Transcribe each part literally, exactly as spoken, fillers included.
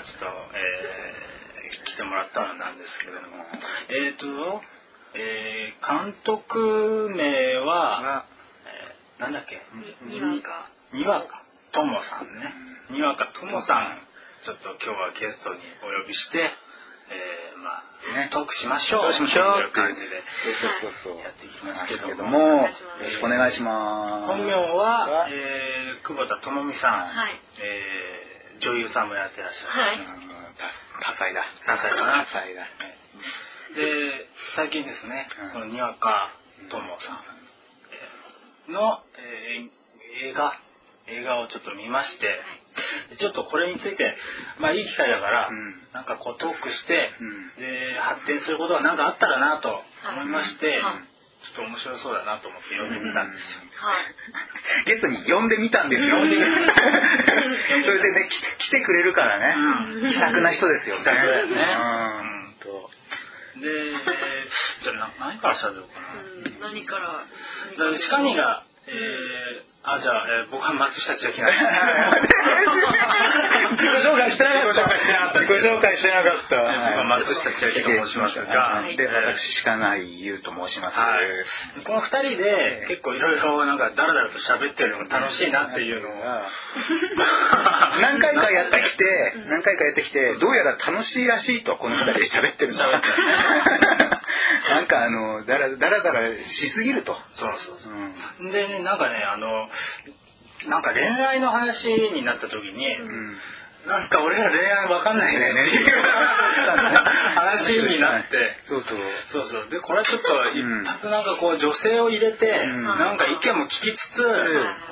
ちょっと、えー、来てもらったのなんですけれども、えーと、えー、監督名は、えー、なんだっけ？ にわか。 にわかともさんね。にわかともさん、ちょっと今日はゲストにお呼びして、えー、まあ、ね、トークしましょう。 トークしましょうという感じで、 そうそうそう。 やっていきますけども、 よろしくお願いします。 本名は、えー、久保田智美さん、 はい、 えー、女優さんもやってらっしゃる。 はい。 多彩だ。 多彩だな。 多彩だ。 で、最近ですね、そのにわかともさんの、えー、映画、映画をちょっと見まして、はい、ちょっとこれについて、まあいい機会だから、うん、なんかこうトークして、うん、で発展することが何かあったらなと思いまして、はい、ちょっと面白そうだなと思って呼んでみたんですよ。 はい、ゲストに呼んでみたんですよ。それでね、来てくれるからね、うん、気さくな人ですよね。 気さくだよね。 うんとで、じゃあ何から喋ろうかな。うん、何から。 シカニが、えーあ、じゃあ、えー、僕は松下千明なんです。 自己紹介してなかった。自己紹介してなかった。 僕は松下千明と申しますが、 で、私、鹿内優と申します。はい、 この二人で結構いろいろなんかダラダラと喋ってるのが楽しいなっていうのが何回かやってきて、何回かやってきて、どうやら楽しいらしいと、この二人で喋ってるのは。なんかあのだらだらだらしすぎると。 そうそうそう。うん、でね、なんかね、あのなんか恋愛の話になった時に、うん、なんか俺ら恋愛わかんないねっていう話になって、 そうそうそうそうでこれちょっと一発なんかこう女性を入れて、うん、なんか意見も聞きつつ、うん、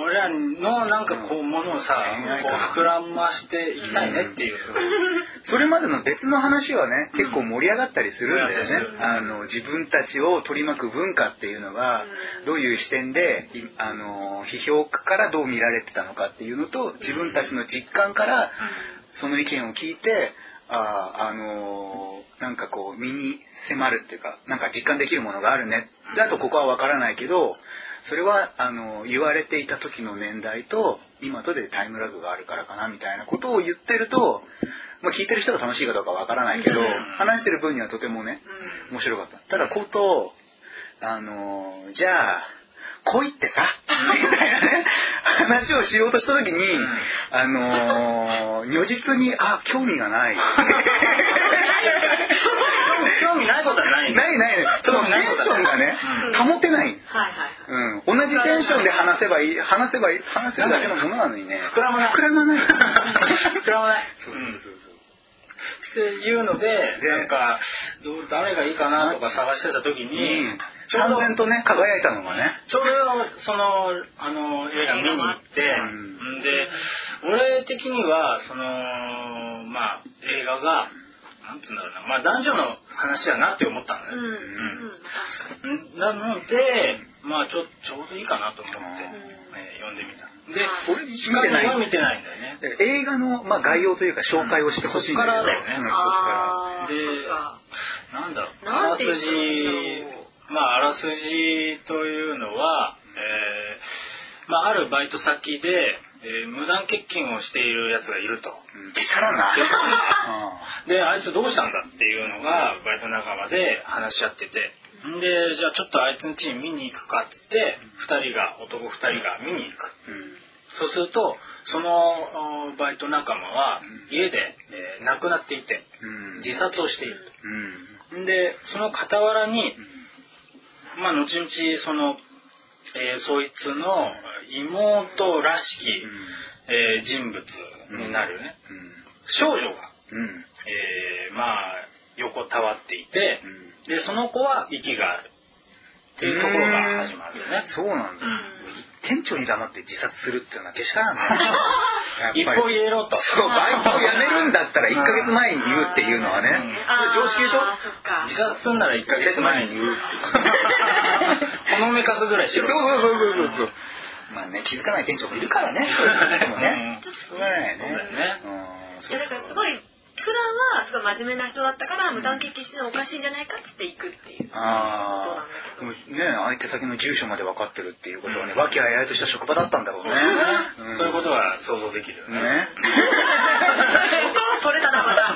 俺らのなんかこうものをさ、うん、こう膨らましていきたいねっていう。うんそれまでの別の話はね、結構盛り上がったりするんだよね。うん、あの自分たちを取り巻く文化っていうのがどういう視点であの批評家からどう見られてたのかっていうのと、自分たちの実感からその意見を聞いて、ああのなんかこう身に迫るっていうか、なんか実感できるものがあるね。だとここは分からないけど、それはあの言われていた時の年代と今とでタイムラグがあるからかなみたいなことを言ってると。まあ、聞いてる人が楽しいかどうかわからないけど、話してる分にはとてもね面白かった。ただことあのじゃあ恋ってさみたいなね話をしようとした時にあの如実にあ興味がない興味ないことはないないないないそのテンションがね、うん、保てない、 はいはいうん、同じテンションで話せばいい話せばいい話せるだけのものなのにね膨らまない膨らまない膨らまないそうそうそうそうっていうので、なんかどう誰がいいかなとか探してた時に、うん、 ちょうどとね輝いたのがね、 ちょうどそのあの映画見に行って、うん、で俺的にはそのまあ映画がなんつうんだろうな、まあ男女の話だなって思ったんだよ。うんうん、なのでまあちょちょうどいいかなと思って、えー、読んでみた。で、 俺見てない。 見てないんだよね。 映画のまあ概要というか紹介をしてほしいんだよね。 そっからだよね。そっから。で、なんだろう。あらすじ、まああらすじというのは、えー、まああるバイト先で、えー、無断欠勤をしているやつがいると。 けしからんな。 で、あいつどうしたんだっていうのがバイト仲間で話し合ってて。で、じゃあちょっとあいつの家に見に行くかっつってふたりが男ふたりが見に行く、うん、そうするとそのバイト仲間は家で、えー、亡くなっていて、うん、自殺をしていると、うん、でその傍らに、うん、まあ後々その、えー、そいつの妹らしき、うんえー、人物になるね、うん、少女が、うんえー、まあ横たわっていて、うんでその子は息があるっていうところが始まるよね。 そうなんだ、うん、店長に黙って自殺するっていうのはけしからんね一歩入れろとそうバイトを辞めるんだったらいっかげつまえに言うっていうのはね、うん、常識でしょ。 自殺すんならいっかげつまえに言うほのめかすぐらいしろ。 そうそうそうそうそうまあね気づかない店長もいるからねでもねしょうがないよね。 いやだからすごい普段はすごい真面目な人だったから無断欠勤してるのおかしいんじゃないかって言っていくっていうことなんだけど、 ね相手先の住所まで分かってるっていうことはね、和気あいあいとした職場だったんだろうね。 そういうことは想像できるよね。ねそれだな。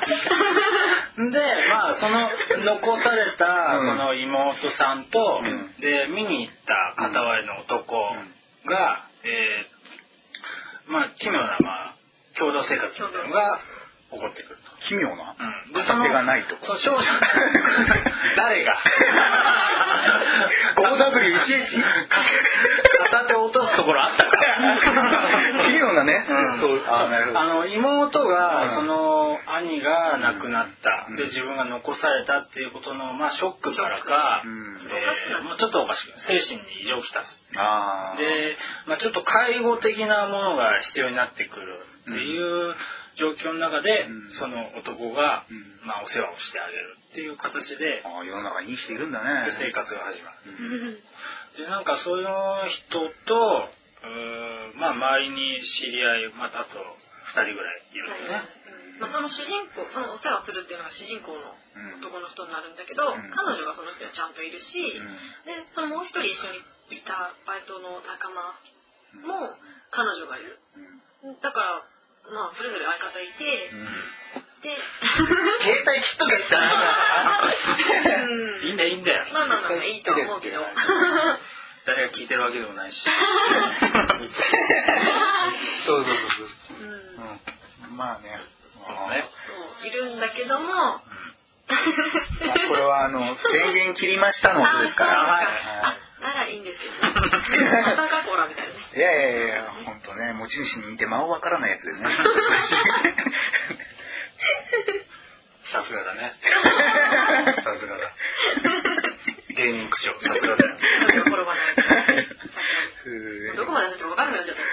でまあその残されたその妹さんと、うん、で見に行った片割れの男が、うん、えー、まあ奇妙なまあ共同生活みたいなのが起こってくると。 奇妙な、うん、でその手がないと。 その少女誰がごダブリューいちエイチ片手落とすところあったから奇妙なね、 うん、そうあなるほど。あの妹が、うん、その兄が亡くなった、うん、で自分が残されたっていうことの、まあ、ショックからか、うん、でまあ、ちょっとおかしく精神に異常きたすあで、まあ、ちょっと介護的なものが必要になってくるっていう状況の中で、うん、その男が、うんまあ、お世話をしてあげるっていう形で、 あ世の中にいい人いるんだね。 生活が始まる、うん、でなんかその人とう、まあ、周りに知り合い、またあとふたりぐらいいるんだよね、 うんまあ、その主人公そのお世話するっていうのが主人公の男の人になるんだけど、うん、彼女がその人はちゃんといるし、うん、でそのもう一人一緒にいたバイトの仲間も彼女がいる、うん、だからまあそれぞれ相方いて、うん、で携帯切っとけっていいんだよいいんだよ。 まあまあまあいいと思うけど誰が聞いてるわけでもないしそうそうそうそう、うんうん、まあねそうねそういるんだけども、うんまあ、これはあの電源切りましたのことですから。 はいあならいいんですよ。またかコーラみたいなね。 いやいやいや本当ね持ち主に似て間をわからないやつでね。 さすがだね。さすがだ。芸人口調さすがだよ。 転ばない。どこまで話しても分からなくなっちゃった。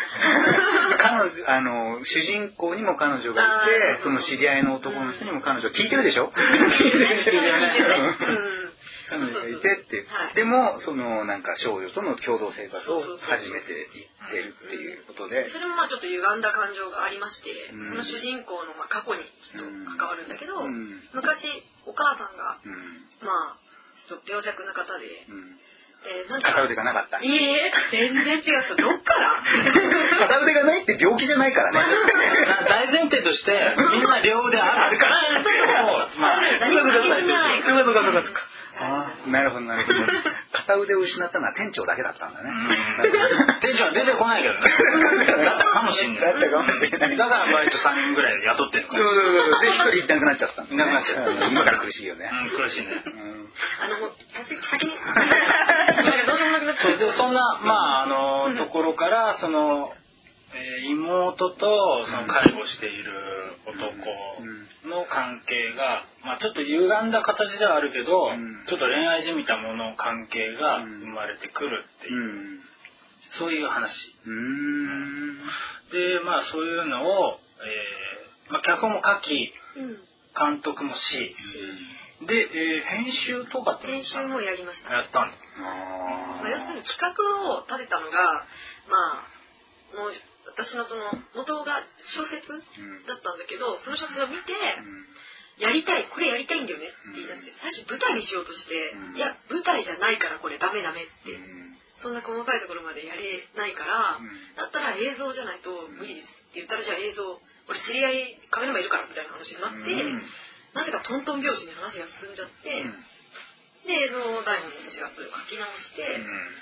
彼女あの主人公にも彼女がいて、その知り合いの男の人にも彼女聞いてるでしょ。聞いてるじゃない。彼女がいてって、はい、でもそのなんか少女との共同生活を始めていってるっていうことで、 それもまあちょっと歪んだ感情がありまして、うん、この主人公のまあ過去にちょっと関わるんだけど、うん、昔お母さんが、うん、まあちょっと病弱な方で、うんえー、なんか片腕がなかった。 いいえ全然違う。どっから片腕がないって病気じゃないからね。 大前提としてみんな両腕あるから。 まあ何も関係ない。 そうかそうかそうかそうか。あなるほどなるほど。片腕を失ったのは店長だけだったんだね。 店長は出てこないけどね。だったかもしれない。 だったかもしれない。 だからバイトさんにんぐらい雇ってるから。 そうそうそう。で一人いなくなっちゃったんだ、ね。 いなくなっちゃった。 今から苦しいよね。 うん苦しいね。 あのもう先に。 どうしようもなくなっちゃった。でそんなまああのところからその。えー、妹とその介護している男の関係が、まあ、ちょっと歪んだ形ではあるけど、うん、ちょっと恋愛じみたもの関係が生まれてくるっていう、うん、そういう話、うん、でまあそういうのを、えーまあ、脚本も書き、うん、監督もし、うん、で、えー、編集とかって編集もやりました。 やったんだ。 あ、まあ、要するに企画を立てたのがまあもう私のその元が小説だったんだけど、その小説を見て、やりたいこれやりたいんだよねって言い出して、最初舞台にしようとして、いや舞台じゃないからこれダメダメって、そんな細かいところまでやれないから、だったら映像じゃないと無理ですって言ったら、じゃあ映像俺知り合いカメラマンいるからみたいな話になって、なぜかトントン拍子に話が進んじゃって、で映像台本に私がそれを書き直して、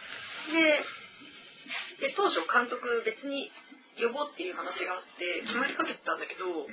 でで当初監督別に呼ぼうっていう話があって決まりかけてたんだけど、うん、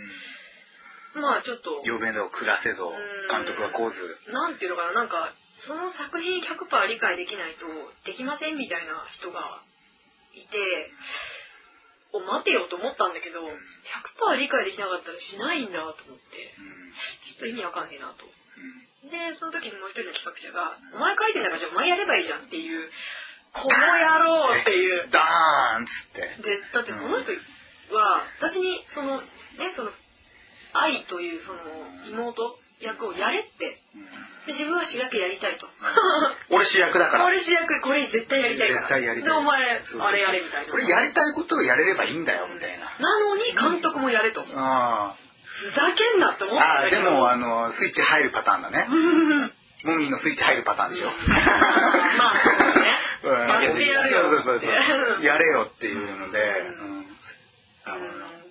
まあちょっと呼べど暮らせど監督はこうずなんていうのかな、なんかその作品 ひゃくパーセント 理解できないとできませんみたいな人がいて、お待てよと思ったんだけど、うん、ひゃくパーセント 理解できなかったらしないんだと思って、うん、ちょっと意味わかんねえなと、うん、でその時にもう一人の企画者が、お前書いてんだからじゃあお前やればいいじゃんっていうこの野郎っていうダーンっつってで、だってこの人は私にそのねその愛というその妹役をやれって、で自分は主役やりたいと俺主役だから俺主役これ絶対やりたいから絶対やりたいでお前あれやれみたいな、 俺やりたいことをやれればいいんだよみたいな、 なのに監督もやれと、うん、あふざけんなって思ってたけど、あでもあのスイッチ入るパターンだねモミーのスイッチ入るパターンでしょまあそうだねやってやるよそうそうそうそうやれよっていうので、うんうん、 そう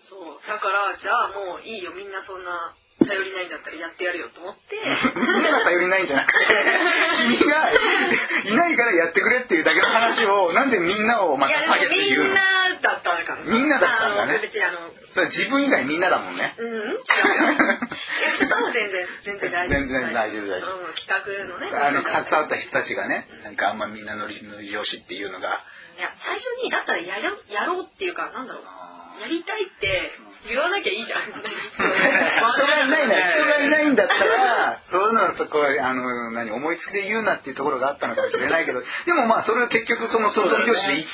だからじゃあもういいよ、みんなそんな頼りないんだったらやってやるよと思ってみんなが頼りないんじゃなくて君がいないからやってくれっていうだけの話をなんでみんなをまた下げて言うの。 みんなだったのかな。 みんなだったんだね。 別にあのそれ自分以外みんなだもんね。 うん違うよ。いやちょっと全然全然大丈夫。 全然大丈夫大丈夫。 うん、企画のね。 あの携わった人たちがね、なんかあんまみんなノリノリ上司っていうのが。 いや最初にだったらやろやろうっていうかなんだろう。やりたいって言わなきゃいいじゃん。人がいないな人がいないんだったらそういうのはそこはあの何思いつきで言うなっていうところがあったのかもしれないけど、でもまあそれを結局そのトントン拍子で言って、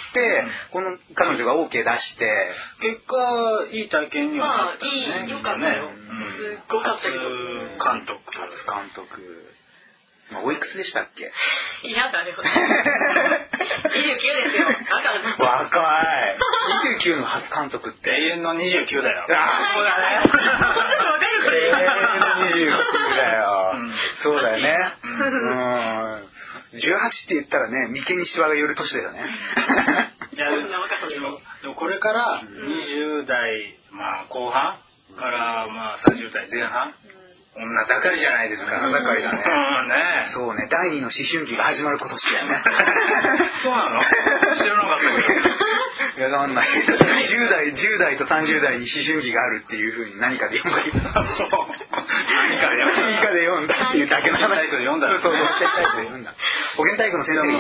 この彼女が オーケー 出して結果いい体験にはなったね。 まあいい良かったよ。すっごかったけど。 監督初監督。まあ、おいくつでしたっけ？ 嫌だね。にじゅうきゅうですよ。だからな。 若い。にじゅうきゅうの初監督って永遠のにじゅうきゅうだよ。 ああそうだね。 わかるこれ。 永遠のにじゅうきゅうだよ。そうだよね。うん。じゅうはちって言ったらね、眉間にシワが寄る年だよね。 いやでもでもこれからにじゅう代まあ後半からまあさんじゅう代前半。女盛りじゃないですか。 女盛りだね。 うんね。 そうね。だいにの思春期が始まる今年だよね。 そうなの？知らなかったけど。 いやなんない。じゅう代じゅう代とさんじゅう代に思春期があるっていう風に何かで読んだ。 そう。何かで読んだ。 何かで読んだっていうだけの話。 保健体育で読んだ。 そうそう保健体育で読んだ。保健体育の先生が